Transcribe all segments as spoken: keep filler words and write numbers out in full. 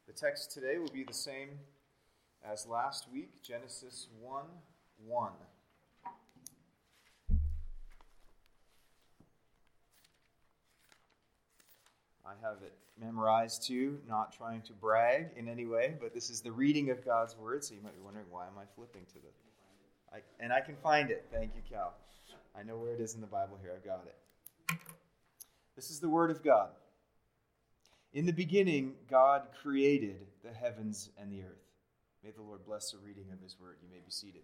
The text today will be the same as last week, Genesis one one. I have it memorized too, not trying to brag in any way, but this is the reading of God's Word, so you might be wondering, why am I flipping to the... I, and I can find it. Thank you, Cal. I know where it is in the Bible here. I've got it. This is the Word of God. In the beginning, God created the heavens and the earth. May the Lord bless the reading of His Word. You may be seated.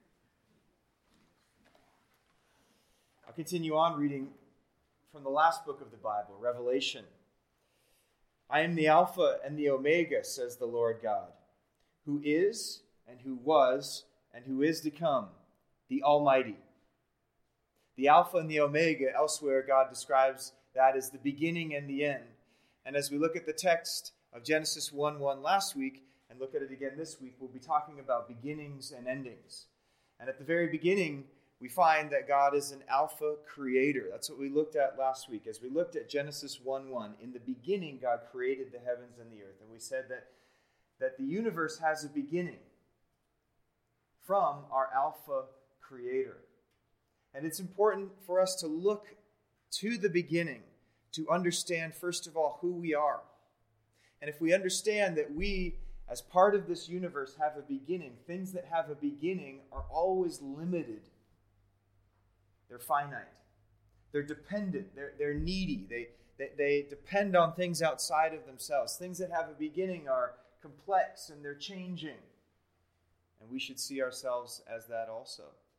I'll continue on reading from the last book of the Bible, Revelation. I am the Alpha and the Omega, says the Lord God, who is and who was and who is to come, the Almighty. The Alpha and the Omega, elsewhere God describes that as the beginning and the end. And as we look at the text of Genesis one one last week, and look at it again this week, we'll be talking about beginnings and endings. And at the very beginning, we find that God is an Alpha creator. That's what we looked at last week. As we looked at Genesis one one, in the beginning, God created the heavens and the earth. And we said that, that the universe has a beginning from our Alpha creator. And it's important for us to look to the beginning to understand, first of all, who we are. And if we understand that we, as part of this universe, have a beginning, things that have a beginning are always limited. They're finite. They're dependent. They're, they're needy. They, they, they depend on things outside of themselves. Things that have a beginning are complex and they're changing. And we should see ourselves as that also.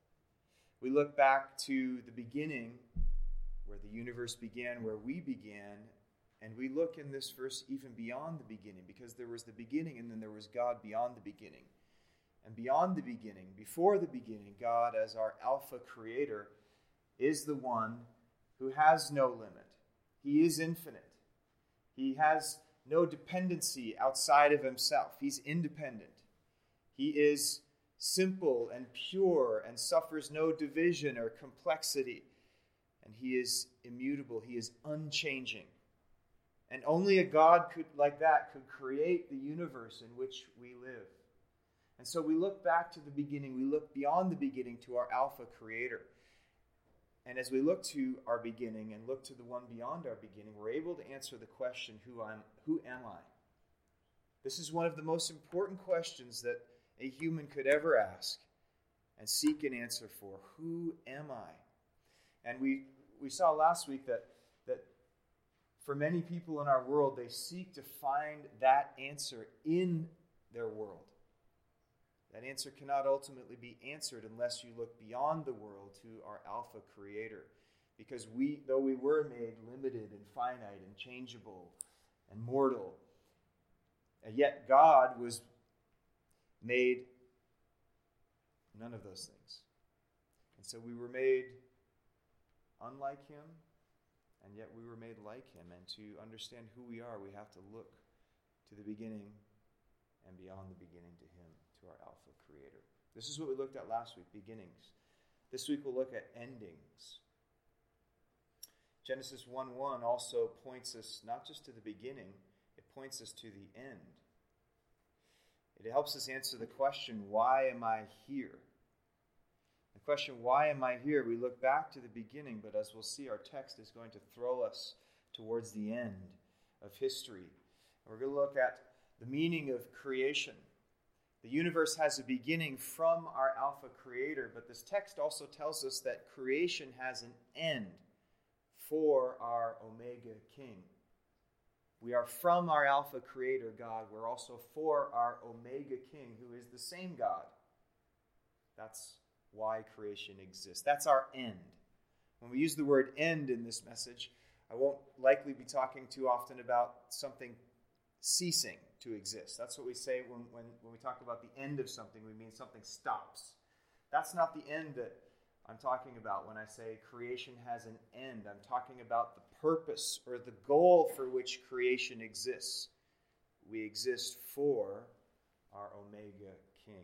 We look back to the beginning, where the universe began, where we began, and we look in this verse even beyond the beginning, because there was the beginning and then there was God beyond the beginning. And beyond the beginning, before the beginning, God as our Alpha creator is the one who has no limit. He is infinite. He has no dependency outside of himself. He's independent. He is simple and pure and suffers no division or complexity. And he is immutable. He is unchanging. And only a God could, like that could create the universe in which we live. And so we look back to the beginning. We look beyond the beginning to our Alpha creator. And as we look to our beginning and look to the one beyond our beginning, we're able to answer the question, who I'm, who am I? This is one of the most important questions that a human could ever ask and seek an answer for. Who am I? And we, we saw last week that, that for many people in our world, they seek to find that answer in their world. That answer cannot ultimately be answered unless you look beyond the world to our Alpha creator. Because we, though we were made limited and finite and changeable and mortal, and yet God was made none of those things. And so we were made unlike him, and yet we were made like him. And to understand who we are, we have to look to the beginning and beyond the beginning to him, to our Alpha creator. This is what we looked at last week, beginnings. This week we'll look at endings. Genesis one one also points us not just to the beginning, it points us to the end. It helps us answer the question, why am I here? The question, why am I here? We look back to the beginning, but as we'll see, our text is going to throw us towards the end of history. And we're going to look at the meaning of creation. The universe has a beginning from our Alpha creator, but this text also tells us that creation has an end for our Omega king. We are from our Alpha creator, God. We're also for our Omega king, who is the same God. That's why creation exists. That's our end. When we use the word end in this message, I won't likely be talking too often about something ceasing to exist. That's what we say when, when, when we talk about the end of something. We mean something stops. That's not the end that I'm talking about when I say creation has an end. I'm talking about the purpose or the goal for which creation exists. We exist for our Omega King.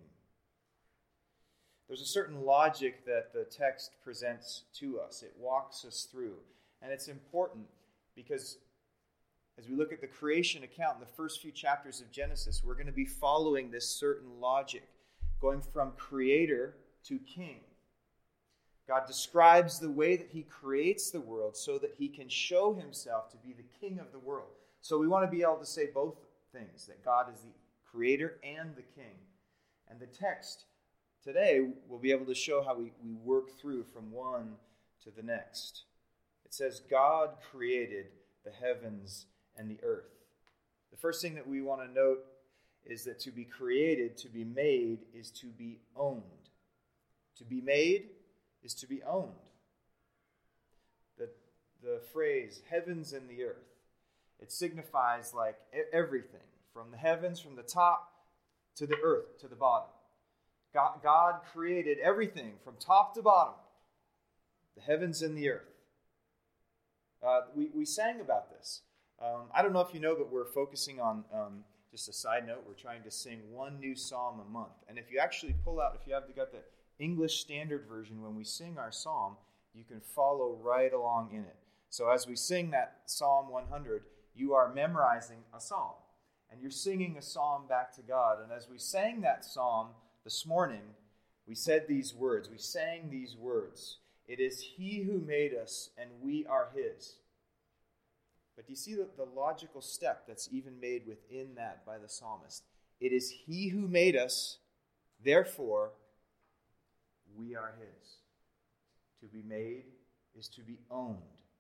There's a certain logic that the text presents to us. It walks us through. And it's important because as we look at the creation account in the first few chapters of Genesis, we're going to be following this certain logic, going from creator to king. God describes the way that he creates the world so that he can show himself to be the king of the world. So we want to be able to say both things, that God is the creator and the king. And the text today will be able to show how we, we work through from one to the next. It says, God created the heavens and the earth. The first thing that we want to note is that to be created, to be made, is to be owned. To be made is to be owned. The, the phrase, heavens and the earth, it signifies like everything, from the heavens, from the top to the earth, to the bottom. God, God created everything from top to bottom, the heavens and the earth. Uh, we, we sang about this. Um, I don't know if you know, but we're focusing on, um, just a side note, we're trying to sing one new psalm a month. And if you actually pull out, if you have got the English Standard Version, when we sing our psalm, you can follow right along in it. So as we sing that Psalm one hundred, you are memorizing a psalm. And you're singing a psalm back to God. And as we sang that psalm this morning, we said these words. We sang these words. It is he who made us, and we are his. But do you see the, the logical step that's even made within that by the psalmist? It is he who made us, therefore we are his. To be made is to be owned.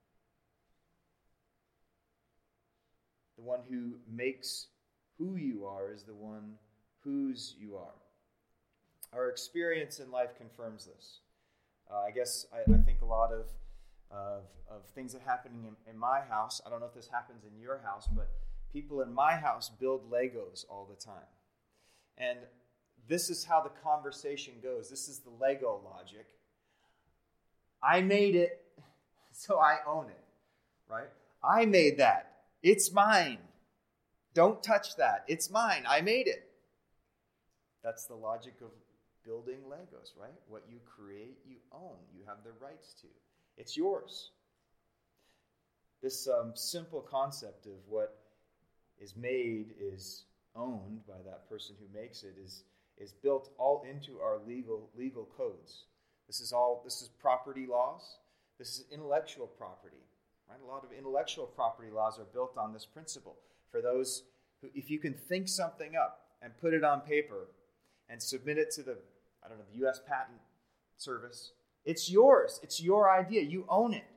The one who makes who you are is the one whose you are. Our experience in life confirms this. Uh, I guess I, I think a lot of, of, of things that are happening in, in my house, I don't know if this happens in your house, but people in my house build Legos all the time. And this is how the conversation goes. This is the Lego logic. I made it, so I own it, right? I made that. It's mine. Don't touch that. It's mine. I made it. That's the logic of building Legos, right? What you create, you own. You have the rights to. It's yours. This um, simple concept of what is made is owned by that person who makes it is, is built all into our legal legal codes. This is all. This is property laws. This is intellectual property. Right? A lot of intellectual property laws are built on this principle. For those who, if you can think something up and put it on paper and submit it to the, I don't know, the U S Patent Service, it's yours. It's your idea. You own it.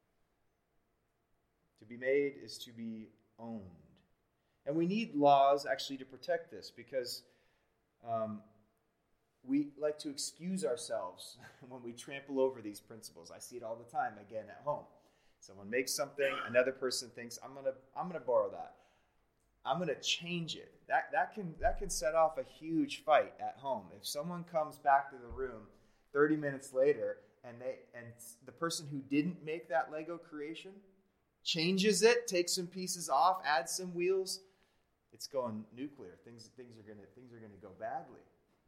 To be made is to be owned. And we need laws actually to protect this because um, we like to excuse ourselves when we trample over these principles. I see it all the time, again, at home. Someone makes something, another person thinks, I'm gonna I'm gonna borrow that. I'm gonna change it. That that can that can set off a huge fight at home. If someone comes back to the room thirty minutes later and they and the person who didn't make that Lego creation changes it, takes some pieces off, adds some wheels, it's going nuclear. Things things are gonna things are gonna go badly.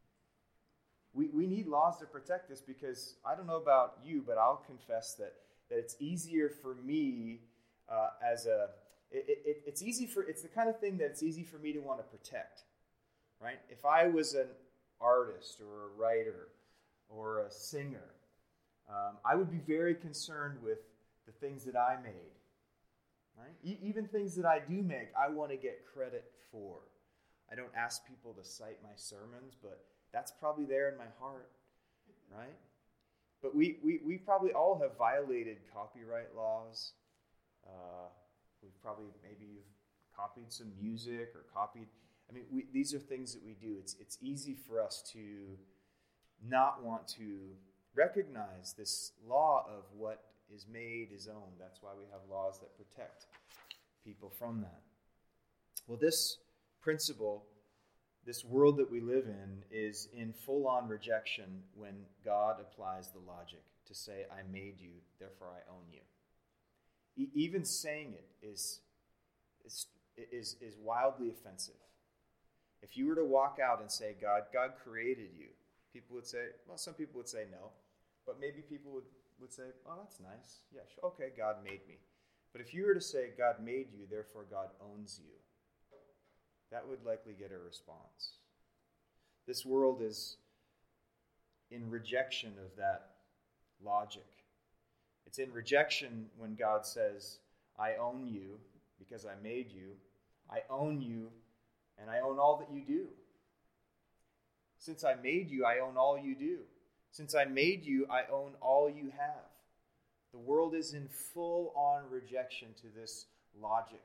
We we need laws to protect this because I don't know about you, but I'll confess that that it's easier for me uh, as a, it, it, it's easy for, it's the kind of thing that it's easy for me to want to protect, right? If I was an artist or a writer or a singer, um, I would be very concerned with the things that I made, right? E- even things that I do make, I want to get credit for. I don't ask people to cite my sermons, but that's probably there in my heart, right? But we, we, we probably all have violated copyright laws. Uh, we've probably, maybe you've copied some music or copied. I mean, we, these are things that we do. It's, it's easy for us to not want to recognize this law of what is made is owned. That's why we have laws that protect people from that. Well, this principle, this world that we live in, is in full-on rejection when God applies the logic to say, I made you, therefore I own you. E- even saying it is, is, is, is wildly offensive. If you were to walk out and say, God, God created you, people would say, well, some people would say no, but maybe people would, would say, oh, that's nice. Yeah, sure. Okay, God made me. But if you were to say, God made you, therefore God owns you, that would likely get a response. This world is in rejection of that logic. It's in rejection when God says, I own you because I made you. I own you and I own all that you do. Since I made you, I own all you do. Since I made you, I own all you have. The world is in full-on rejection to this logic.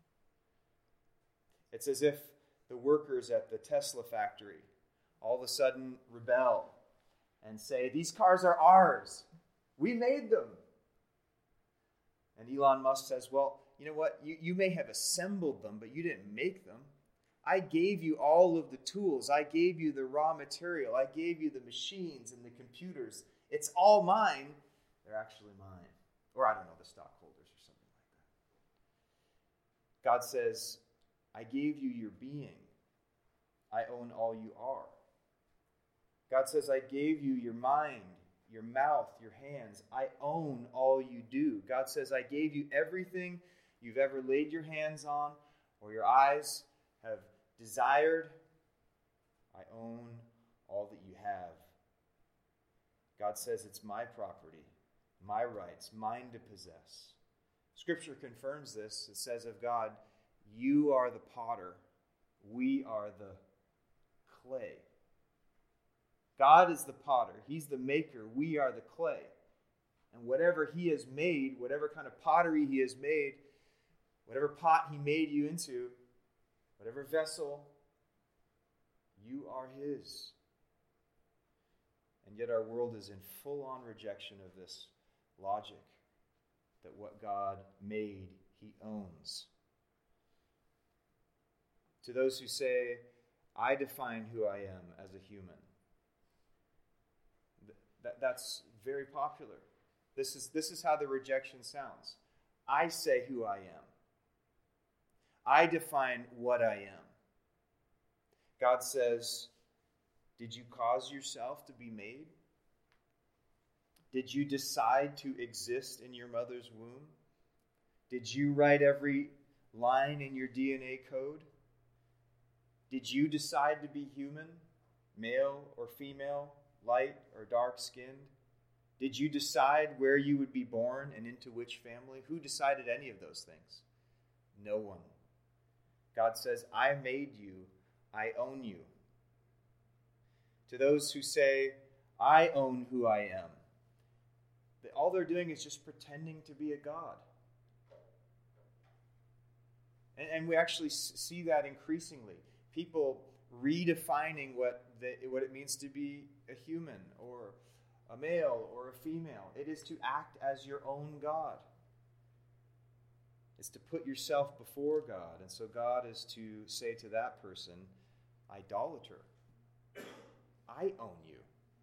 It's as if the workers at the Tesla factory all of a sudden rebel and say, these cars are ours. We made them. And Elon Musk says, well, you know what? You, you may have assembled them, but you didn't make them. I gave you all of the tools. I gave you the raw material. I gave you the machines and the computers. It's all mine. They're actually mine. Or I don't know, the stockholders or something like that. God says, I gave you your being. I own all you are. God says, I gave you your mind, your mouth, your hands. I own all you do. God says, I gave you everything you've ever laid your hands on or your eyes have desired. I own all that you have. God says, it's my property, my rights, mine to possess. Scripture confirms this. It says of God, you are the potter, we are the clay. God is the potter. He's the maker. We are the clay. And whatever he has made, whatever kind of pottery he has made, whatever pot he made you into, whatever vessel, you are his. And yet our world is in full-on rejection of this logic that what God made, he owns. To those who say, I define who I am as a human, That, that's very popular. This is, this is how the rejection sounds. I say who I am. I define what I am. God says, did you cause yourself to be made? Did you decide to exist in your mother's womb? Did you write every line in your D N A code? Did you decide to be human, male or female, light or dark-skinned? Did you decide where you would be born and into which family? Who decided any of those things? No one. God says, I made you, I own you. To those who say, I own who I am, all they're doing is just pretending to be a God. And, and we actually see that increasingly. People redefining what the, what it means to be a human or a male or a female. It is to act as your own God. It's to put yourself before God. And so God is to say to that person, idolater, I own you.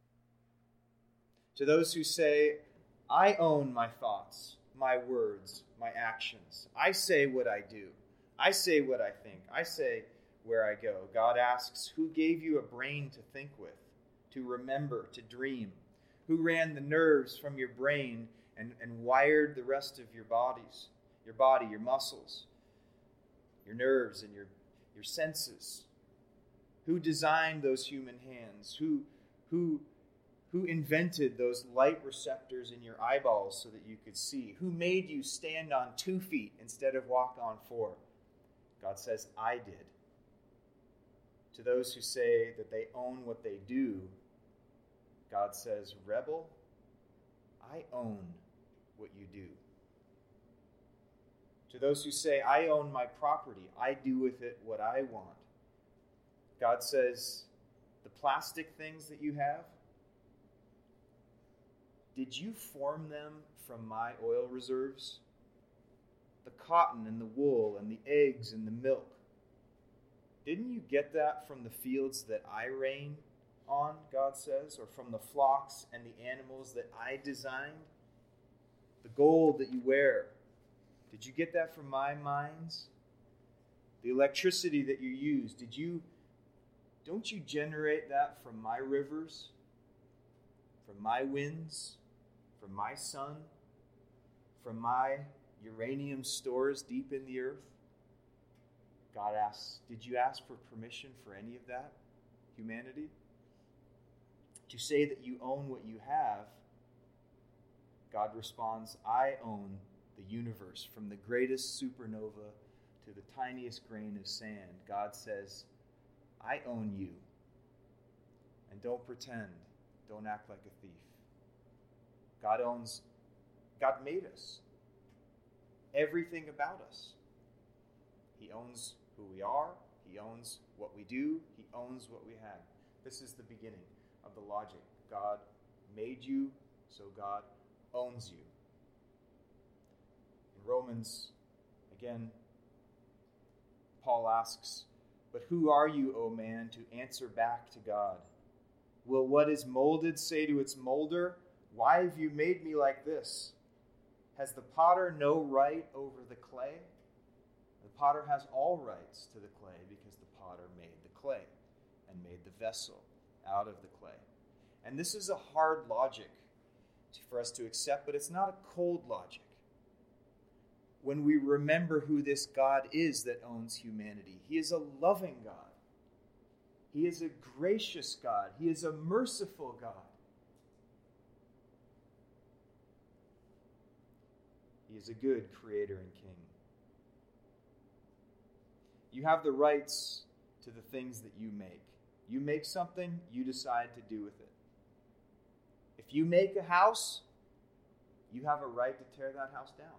To those who say, I own my thoughts, my words, my actions. I say what I do. I say what I think. I say where I go. God asks, who gave you a brain to think with, to remember, to dream? Who ran the nerves from your brain and, and wired the rest of your bodies, your body, your muscles, your nerves, and your, your senses? Who designed those human hands? Who, who, who invented those light receptors in your eyeballs so that you could see? Who made you stand on two feet instead of walk on four? God says, I did. To those who say that they own what they do, God says, rebel, I own what you do. To those who say, I own my property, I do with it what I want, God says, the plastic things that you have, did you form them from my oil reserves? The cotton and the wool and the eggs and the milk, didn't you get that from the fields that I rain on, God says, or from the flocks and the animals that I designed? The gold that you wear, did you get that from my mines? The electricity that you use, did you, don't you generate that from my rivers, from my winds, from my sun, from my uranium stores deep in the earth? God asks, did you ask for permission for any of that, humanity? To say that you own what you have, God responds, I own the universe. From the greatest supernova to the tiniest grain of sand, God says, I own you. And don't pretend. Don't act like a thief. God owns, God made us. Everything about us. He owns who we are. He owns what we do. He owns what we have. This is the beginning of the logic. God made you, so God owns you. In Romans, again, Paul asks, but who are you, O man, to answer back to God? Will what is molded say to its molder, why have you made me like this? Has the potter no right over the clay? The potter has all rights to the clay because the potter made the clay and made the vessel out of the clay. And this is a hard logic for us to accept, but it's not a cold logic. When we remember who this God is that owns humanity, He is a loving God. He is a gracious God. He is a merciful God. He is a good creator and king. You have the rights to the things that you make. You make something, you decide to do with it. If you make a house, you have a right to tear that house down.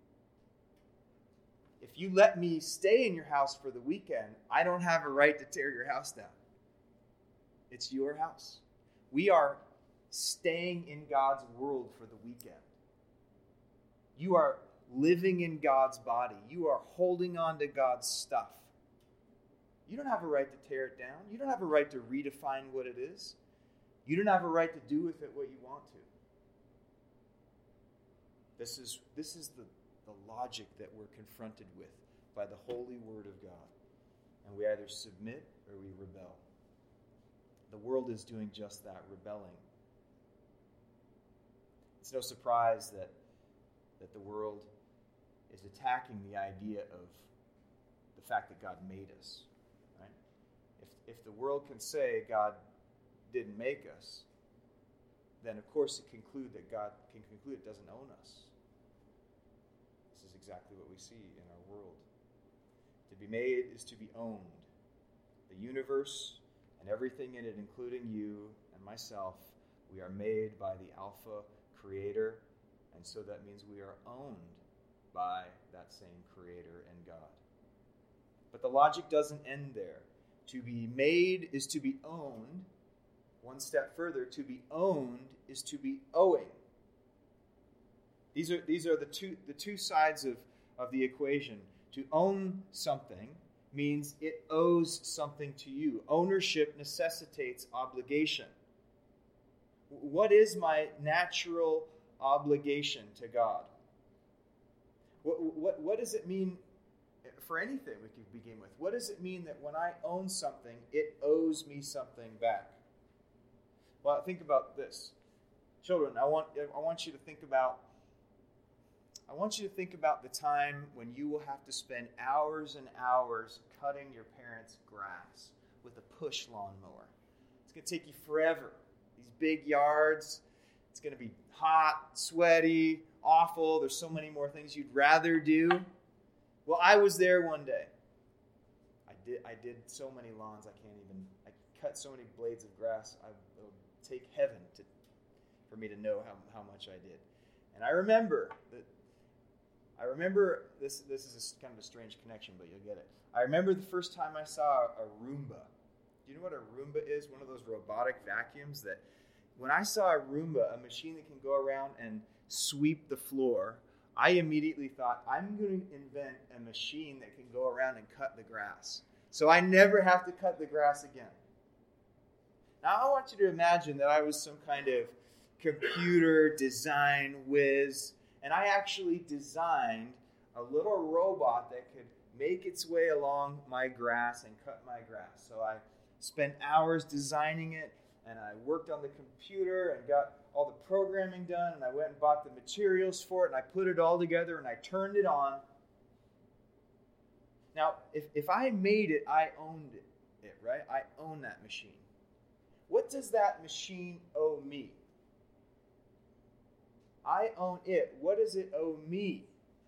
If you let me stay in your house for the weekend, I don't have a right to tear your house down. It's your house. We are staying in God's world for the weekend. You are living in God's body. You are holding on to God's stuff. You don't have a right to tear it down. You don't have a right to redefine what it is. You don't have a right to do with it what you want to. This is, this is the, the logic that we're confronted with by the holy word of God. And we either submit or we rebel. The world is doing just that, rebelling. It's no surprise that, that the world is attacking the idea of the fact that God made us. Right? If, if the world can say God didn't make us, then of course it conclude that God can conclude it doesn't own us. This is exactly what we see in our world. To be made is to be owned. The universe and everything in it, including you and myself, we are made by the Alpha Creator, and so that means we are owned by that same Creator and God. But the logic doesn't end there. To be made is to be owned. One step further, to be owned is to be owing. These are these are the two the two sides of, of the equation. To own something means it owes something to you. Ownership necessitates obligation. What is my natural obligation to God? What, what, what does it mean for anything we could begin with? What does it mean that when I own something, it owes me something back? Well, think about this. Children, I want I want you to think about I want you to think about the time when you will have to spend hours and hours cutting your parents' grass with a push lawnmower. It's going to take you forever. These big yards, it's going to be hot, sweaty, awful. There's so many more things you'd rather do. Well, I was there one day. I did I did so many lawns, I can't even, I cut so many blades of grass, I, it'll take heaven to for me to know how, how much I did. And I remember that I remember, this This is a, kind of a strange connection, but you'll get it. I remember the first time I saw a Roomba. Do you know what a Roomba is? One of those robotic vacuums that, when I saw a Roomba, a machine that can go around and sweep the floor, I immediately thought, I'm going to invent a machine that can go around and cut the grass. So I never have to cut the grass again. Now I want you to imagine that I was some kind of computer design whiz, and I actually designed a little robot that could make its way along my grass and cut my grass. So I spent hours designing it. and I worked on the computer and got all the programming done, and I went and bought the materials for it, and I put it all together, and I turned it on. Now, if, if I made it, I owned it, it, right? I own that machine. What does that machine owe me? I own it. What does it owe me?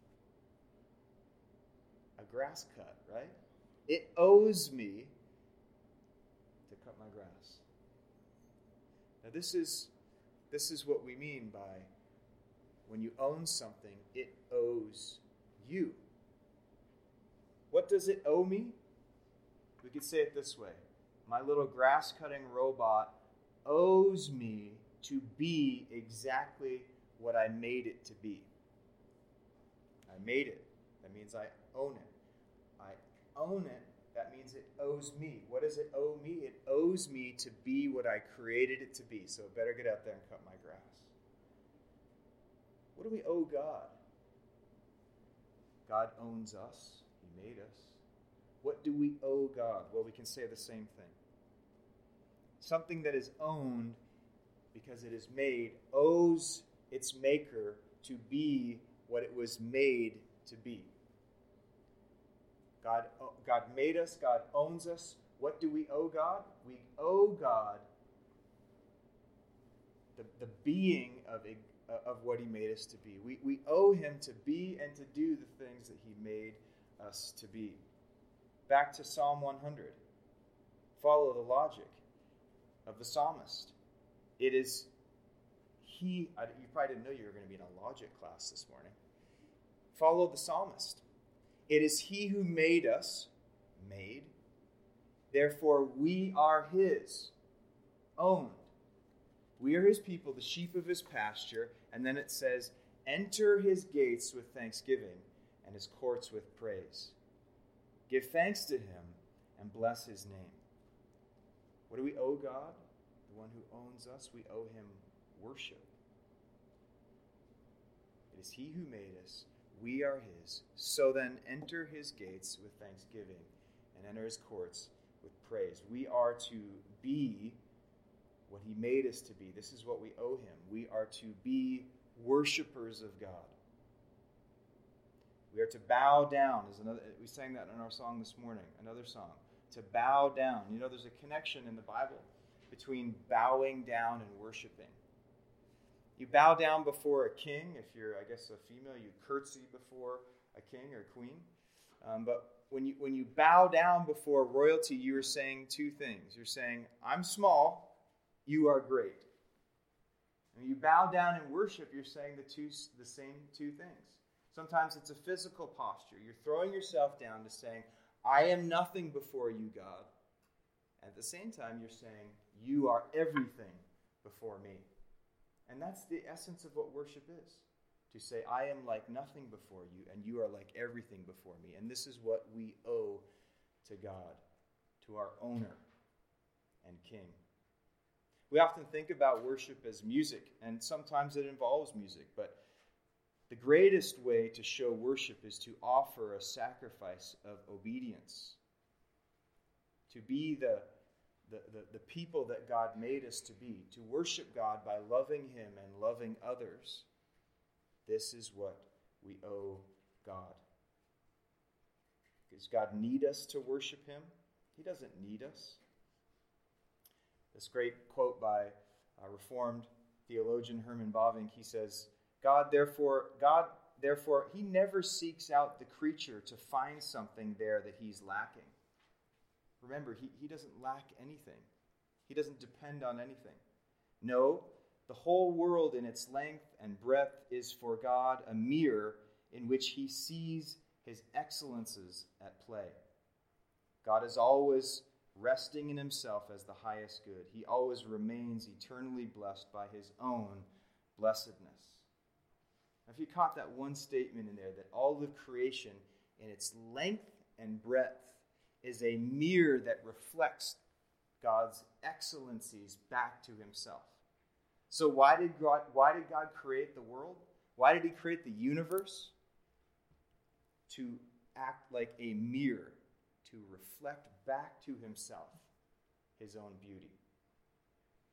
A grass cut, right? It owes me to cut my grass. Now this is this is what we mean by when you own something, it owes you. What does it owe me? We could say it this way. My little grass cutting robot owes me to be exactly what I made it to be. I made it. That means I own it. I own it. That means it owes me. What does it owe me? It owes me to be what I created it to be. So it better get out there and cut my grass. What do we owe God? God owns us. He made us. What do we owe God? Well, we can say the same thing. Something that is owned because it is made owes its maker to be what it was made to be. God, God made us. God owns us. What do we owe God? We owe God the, the being of, of what he made us to be. We, we owe him to be and to do the things that he made us to be. Back to Psalm one hundred. Follow the logic of the psalmist. It is he, you probably didn't know you were going to be in a logic class this morning. Follow the psalmist. It is he who made us, made. Therefore, we are his, owned. We are his people, the sheep of his pasture. And then it says, enter his gates with thanksgiving and his courts with praise. Give thanks to him and bless his name. What do we owe God? The one who owns us, we owe him worship. It is he who made us. We are his. So then enter his gates with thanksgiving and enter his courts with praise. We are to be what he made us to be. This is what we owe him. We are to be worshipers of God. We are to bow down. Is another, we sang that in our song this morning, another song. To bow down. You know, there's a connection in the Bible between bowing down and worshiping. You bow down before a king. If you're, I guess, a female, you curtsy before a king or queen. Um, but when you when you bow down before royalty, you are saying two things. You're saying, I'm small, you are great. When you bow down in worship, you're saying the two the same two things. Sometimes it's a physical posture. You're throwing yourself down to saying, I am nothing before you, God. At the same time, you're saying, you are everything before me. And that's the essence of what worship is. To say, I am like nothing before you, and you are like everything before me. And this is what we owe to God, to our owner and king. We often think about worship as music, and sometimes it involves music, but the greatest way to show worship is to offer a sacrifice of obedience. To be the The, the, the people that God made us to be, to worship God by loving him and loving others. This is what we owe God. Does God need us to worship him? He doesn't need us. This great quote by a Reformed theologian Herman Bavinck, he says, God therefore, God therefore, he never seeks out the creature to find something there that he's lacking. Remember, he, he doesn't lack anything. He doesn't depend on anything. No, the whole world in its length and breadth is for God a mirror in which he sees his excellences at play. God is always resting in himself as the highest good. He always remains eternally blessed by his own blessedness. Now, if you caught that one statement in there, that all of creation in its length and breadth is a mirror that reflects God's excellencies back to himself. So why did God, why did God create the world? Why did he create the universe? To act like a mirror, to reflect back to himself his own beauty.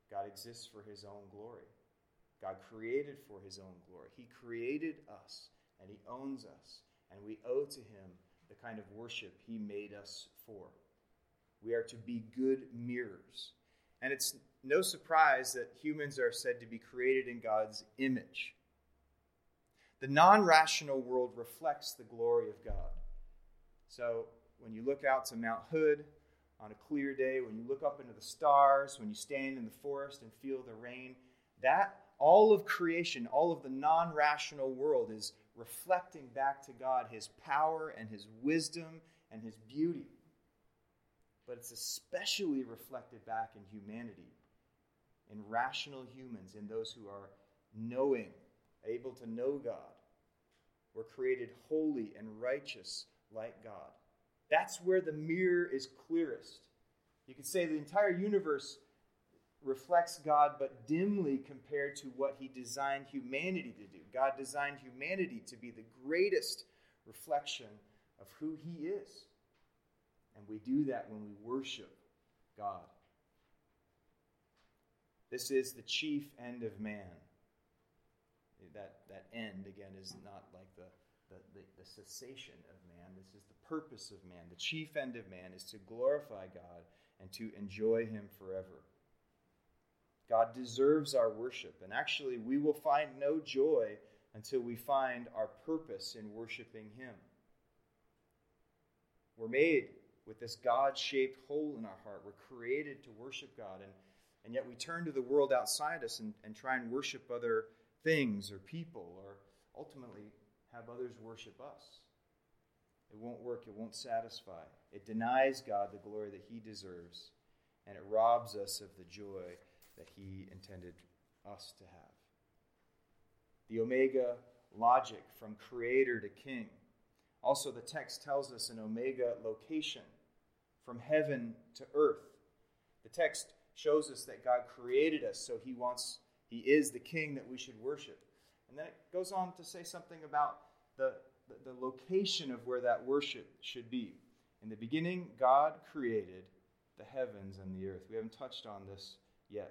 God exists for his own glory. God created for his own glory. He created us, and he owns us, and we owe to him the kind of worship he made us for. We are to be good mirrors. And it's no surprise that humans are said to be created in God's image. The non-rational world reflects the glory of God. So when you look out to Mount Hood on a clear day, when you look up into the stars, when you stand in the forest and feel the rain, that all of creation, all of the non-rational world is reflecting back to God his power and his wisdom and his beauty. But it's especially reflected back in humanity, in rational humans, in those who are knowing, able to know God. We're created holy and righteous like God. That's where the mirror is clearest. You could say the entire universe reflects God, but dimly compared to what he designed humanity to do. God designed humanity to be the greatest reflection of who he is. And we do that when we worship God. This is the chief end of man. That, that end, again, is not like the, the, the, the cessation of man. This is the purpose of man. The chief end of man is to glorify God and to enjoy him forever. God deserves our worship. And actually, we will find no joy until we find our purpose in worshiping him. We're made with this God-shaped hole in our heart. We're created to worship God. And, and yet we turn to the world outside us and, and try and worship other things or people, or ultimately have others worship us. It won't work. It won't satisfy. It denies God the glory that he deserves, and it robs us of the joy that he intended us to have. The Omega logic from creator to king. Also, the text tells us an Omega location from heaven to earth. The text shows us that God created us, so he wants, he is the king that we should worship. And then it goes on to say something about the, the, the location of where that worship should be. In the beginning, God created the heavens and the earth. We haven't touched on this yet.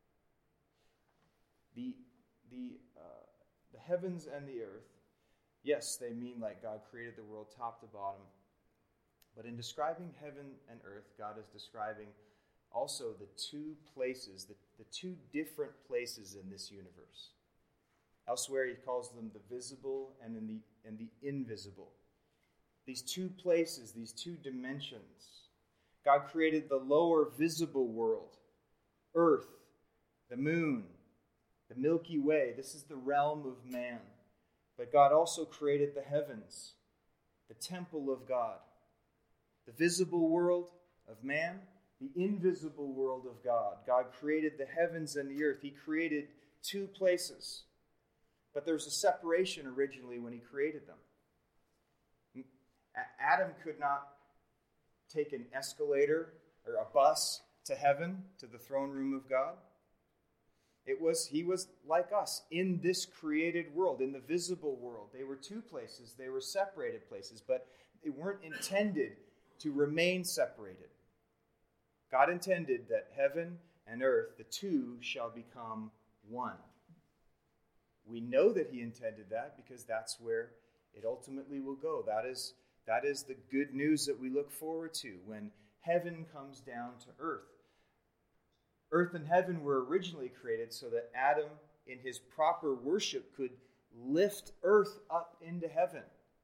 The, the, uh, the heavens and the earth, yes, they mean like God created the world top to bottom. But in describing heaven and earth, God is describing also the two places, the, the two different places in this universe. Elsewhere, he calls them the visible and in the, and the invisible. These two places, these two dimensions. God created the lower visible world, earth, the moon, the Milky Way. This is the realm of man. But God also created the heavens, the temple of God, the visible world of man, the invisible world of God. God created the heavens and the earth. He created two places. But there's a separation originally when he created them. Adam could not take an escalator or a bus to heaven, to the throne room of God. It was, he was like us in this created world, in the visible world. They were two places. They were separated places, but they weren't intended to remain separated. God intended that heaven and earth, the two, shall become one. We know that he intended that because that's where it ultimately will go. That is, that is the good news that we look forward to when heaven comes down to earth. Earth and heaven were originally created so that Adam, in his proper worship, could lift earth up into heaven.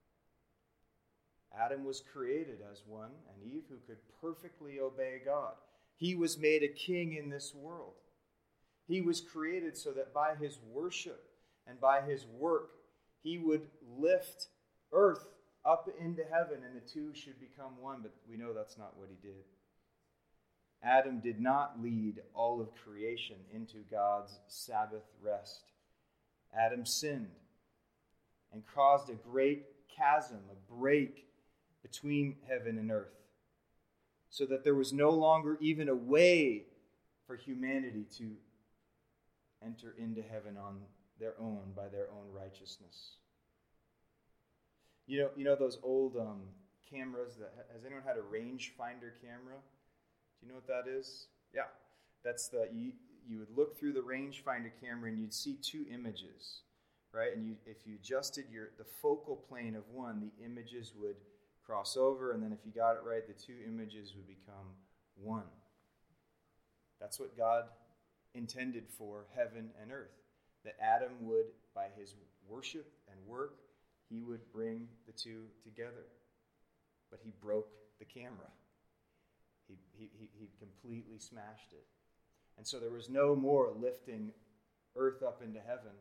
Adam was created as one, and Eve, who could perfectly obey God. He was made a king in this world. He was created so that by his worship and by his work, he would lift earth up into heaven, and the two should become one, but we know that's not what he did. Adam did not lead all of creation into God's Sabbath rest. Adam sinned and caused a great chasm, a break between heaven and earth, so that there was no longer even a way for humanity to enter into heaven on their own, by their own righteousness. You know, you know those old um, cameras that, has anyone had a rangefinder camera? Do you know what that is? Yeah, that's the, you, you would look through the rangefinder camera and you'd see two images, right? And you, if you adjusted your the focal plane of one, the images would cross over, and then if you got it right, the two images would become one. That's what God intended for heaven and earth, that Adam would, by his worship and work, he would bring the two together. But he broke the camera. He, he, he completely smashed it. And so there was no more lifting earth up into heaven.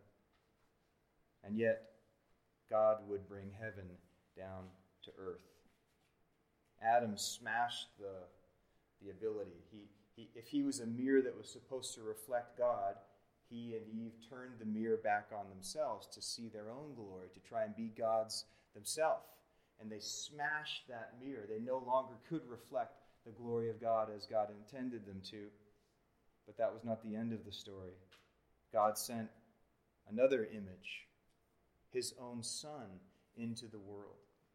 And yet, God would bring heaven down to earth. Adam smashed the, the ability. He, he, if he was a mirror that was supposed to reflect God, he and Eve turned the mirror back on themselves to see their own glory, to try and be gods themselves. And they smashed that mirror. They no longer could reflect the glory of God as God intended them to. But that was not the end of the story. God sent another image, his own Son, into the world.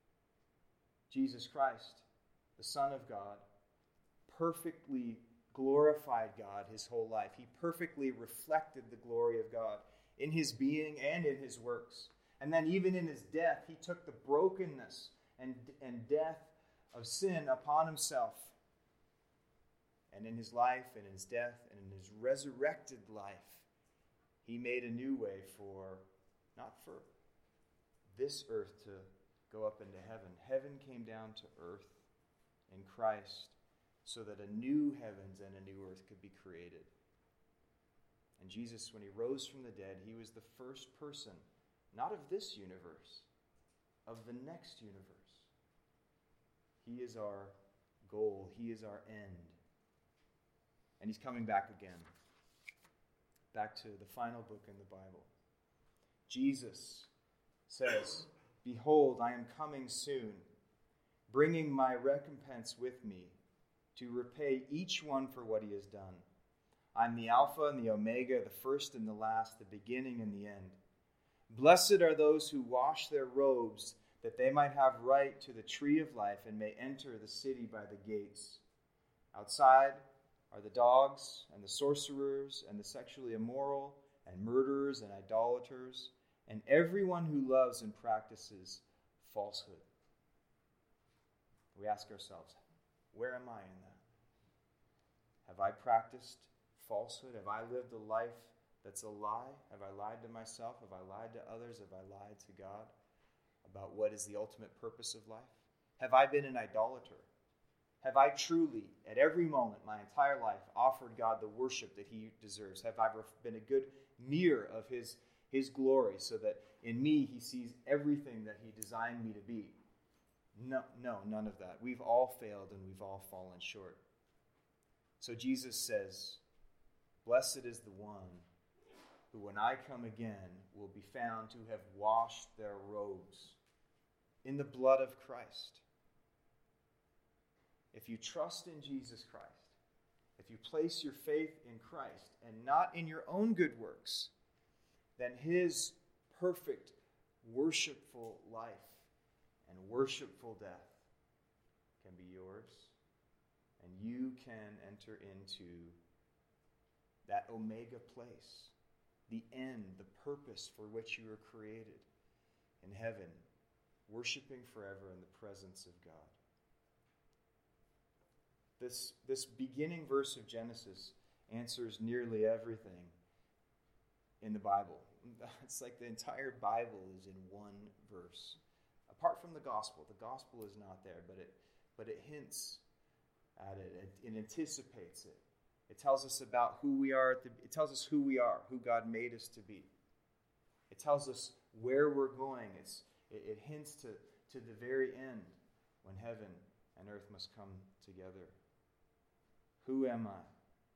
Jesus Christ, the Son of God, perfectly glorified God his whole life. He perfectly reflected the glory of God in his being and in his works. And then even in his death, he took the brokenness and, and death of sin upon himself. And in his life and in his death and in his resurrected life, he made a new way for, not for this earth to go up into heaven. Heaven came down to earth in Christ so that a new heavens and a new earth could be created. And Jesus, when he rose from the dead, he was the first person, not of this universe, of the next universe. He is our goal. He is our end. And he's coming back again. Back to the final book in the Bible. Jesus says, "Behold, I am coming soon, bringing my recompense with me to repay each one for what he has done. I'm the Alpha and the Omega, the first and the last, the beginning and the end. Blessed are those who wash their robes, that they might have right to the tree of life and may enter the city by the gates. Outside are the dogs and the sorcerers and the sexually immoral and murderers and idolaters and everyone who loves and practices falsehood." We ask ourselves, where am I in that? Have I practiced falsehood? Have I lived a life that's a lie? Have I lied to myself? Have I lied to others? Have I lied to God about what is the ultimate purpose of life? Have I been an idolater? Have I truly, at every moment, my entire life, offered God the worship that he deserves? Have I been a good mirror of his, his glory so that in me he sees everything that he designed me to be? No, no, none of that. We've all failed and we've all fallen short. So Jesus says, "Blessed is the one who, when I come again, will be found to have washed their robes in the blood of Christ." If you trust in Jesus Christ, if you place your faith in Christ and not in your own good works, then his perfect, worshipful life and worshipful death can be yours, and you can enter into that Omega place, the end, the purpose for which you were created in heaven, worshiping forever in the presence of God. This, this beginning verse of Genesis answers nearly everything in the Bible. It's like the entire Bible is in one verse. Apart from the gospel, the gospel is not there, but it, but it hints at it. It, it anticipates it. It tells us about who we are. At the, it tells us who we are, who God made us to be. It tells us where we're going. It's, it, it hints to, to the very end when heaven and earth must come together. Who am I?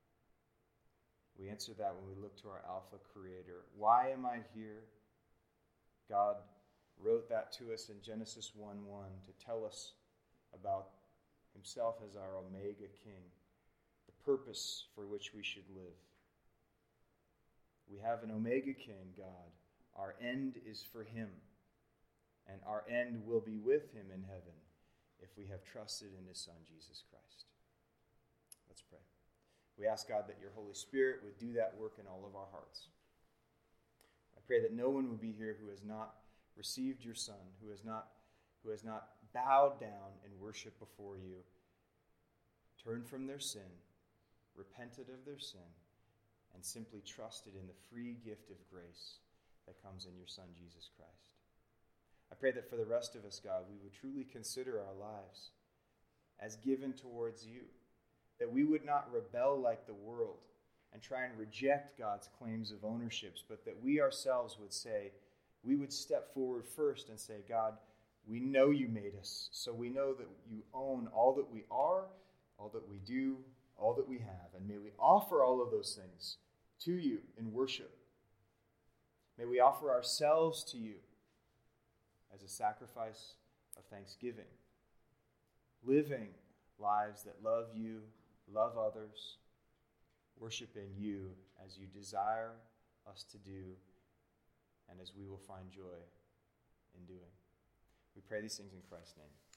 We answer that when we look to our Alpha Creator. Why am I here? God wrote that to us in Genesis one one to tell us about himself as our Omega King, the purpose for which we should live. We have an Omega King, God. Our end is for him, and our end will be with him in heaven if we have trusted in his Son, Jesus Christ. Let's pray. We ask, God, that your Holy Spirit would do that work in all of our hearts. I pray that no one would be here who has not received your Son, who has not, who has not bowed down in worship before you, turned from their sin, repented of their sin, and simply trusted in the free gift of grace that comes in your Son, Jesus Christ. I pray that for the rest of us, God, we would truly consider our lives as given towards you, that we would not rebel like the world and try and reject God's claims of ownerships, but that we ourselves would say, we would step forward first and say, God, we know you made us, so we know that you own all that we are, all that we do, all that we have, and may we offer all of those things to you in worship. May we offer ourselves to you as a sacrifice of thanksgiving, living lives that love you, love others, worshiping you as you desire us to do, and as we will find joy in doing. We pray these things in Christ's name.